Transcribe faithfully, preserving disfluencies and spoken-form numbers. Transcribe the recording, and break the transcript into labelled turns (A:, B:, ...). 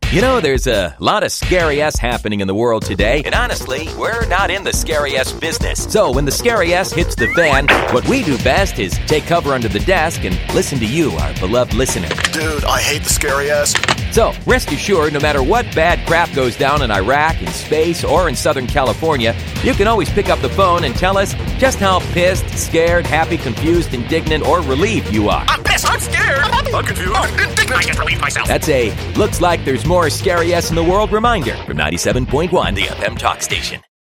A: You know, there's a lot of scary S happening in the world today, and honestly, we're not in the scary S business. So when the scary S hits the fan, what we do best is take cover under the desk and listen to you, our beloved listener.
B: Dude, I hate the scary S.
A: So rest assured, no matter what bad crap goes down in Iraq, in space, or in Southern California, you can always pick up the phone and tell us just how pissed, scared, happy, confused, indignant, or relieved you are.
B: I'm pissed, I'm scared, I'm happy, I'm confused, I'm indignant, I can't relieve myself.
A: That's a looks like there's more scary S in the world reminder from ninety-seven point one, the F M Talk Station.